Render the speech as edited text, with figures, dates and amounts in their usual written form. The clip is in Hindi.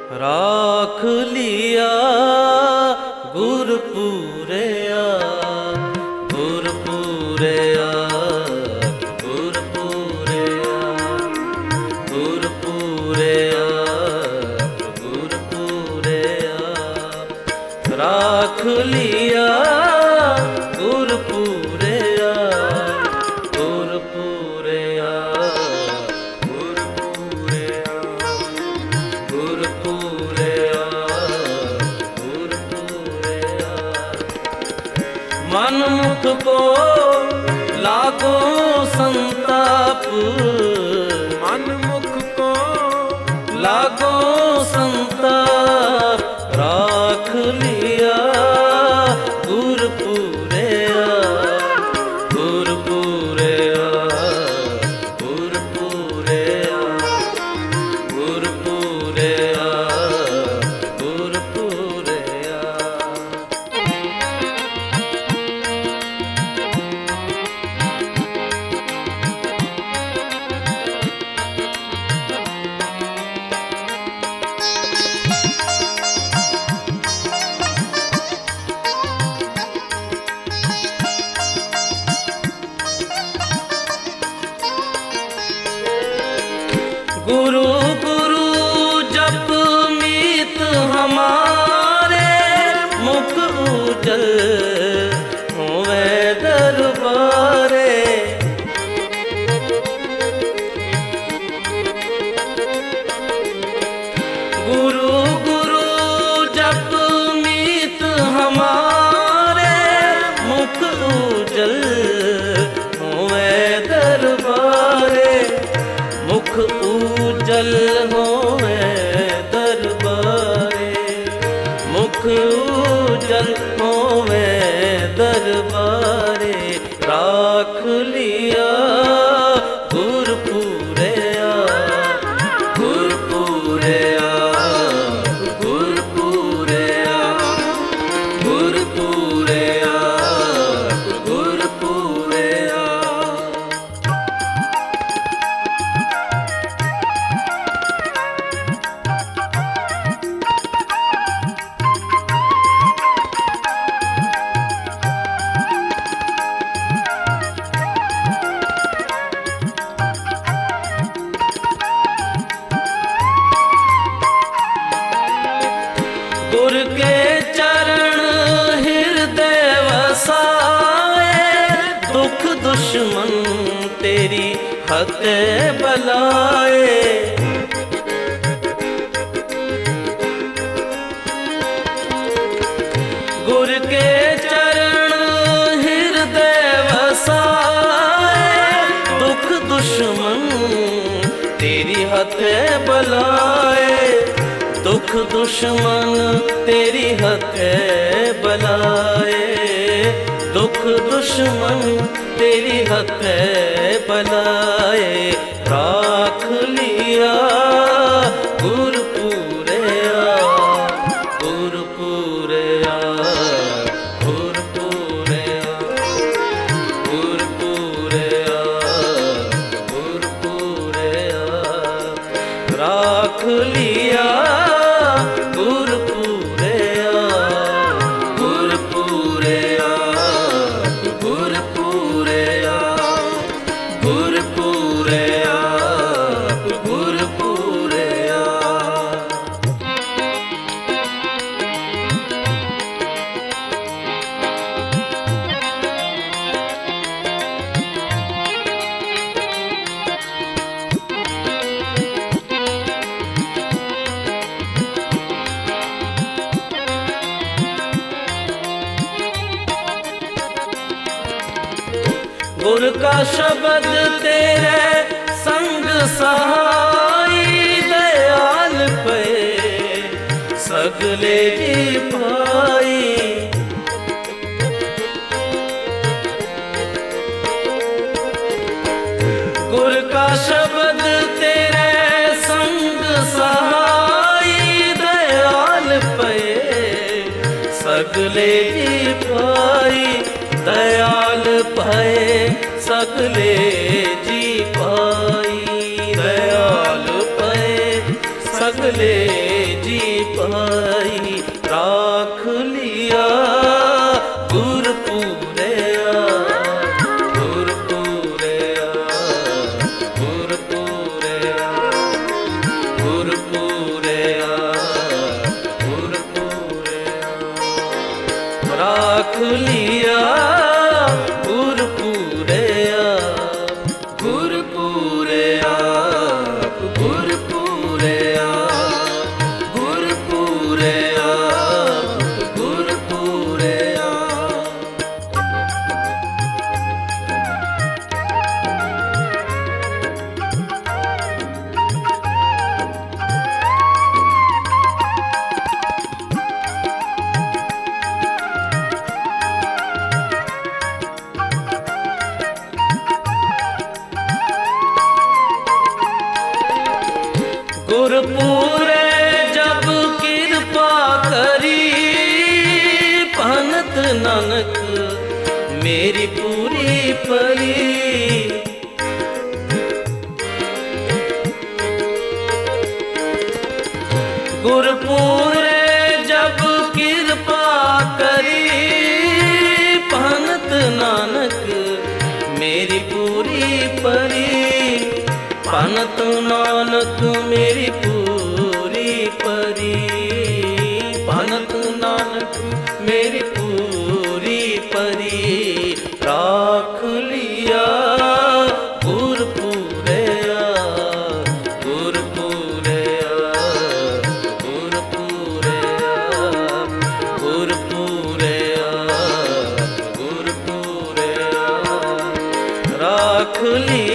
राख लिया गुरपुरया गुरपुरया गुरपुरया गुरपुरया गुरपुरया राख लिया गुरपुरया गुरपुरया मन मुख को लागो संताप, मन मुख को लागो संताप, राख लिया गुरपुरया गुरपुरया गुरपुरया गुरपुरया गुरपुरया। गुरु गुरु जप मीत हमारे, मुख उजल होवे दरबारे। गुरु गुरु जप मीत हमारे, मुख उजल होवे दरबारे। मुख उजल होवे दरबारे, मुख उजल होवे दरबारे। राख लिया गुरपुरया गुरपुरया गुरपुरया गुरपुरया गुरपुरया। गुर के चरण हृदय वसाए, दुख दुश्मन तेरी हतें बलाए। गुर के चरण हृदय वसाए, दुख दुश्मन तेरी हतें बलाए। दुख दुश्मन तेरी हतें बलाए, दुख दुश्मन तेरी हतें बलाए। राख लिया गुरपुरया गुरपुरया गुरपुरया गुरपुरया गुरपुरया। राख लिया गुरपुरया गुरपुरया गुरपुरया गुरपुरया गुरपुरया। गुर का शब्द तेरे संग सहाई, दयाल पे सगले जी पाई। गुर का शब्द तेरे संग सहाई, दयाल पे सगले जी पाई। दयाल पाए सगले जी पाई, दयाल पाए सगले जी पाई राख लिया गुरपुरया गुरपुरया गुरपुरया गुरपुरया गुरपुरया राख लिया गुरपुरया गुरपुरया गुरपुरया गुरपुरया गुरपुरया गुरपुरे जब कृपा करी भनत नानक मेरी पूरी परी गुरपुरे जब कृपा करी भनत नानक मेरी पूरी परी भनत नानक मेरी पूरी परी भनत नानक मेरी पूरी परी राख लिया गुरपुरया गुरपुरया गुरपुरया गुरपुरया गुरपुरया राख लिया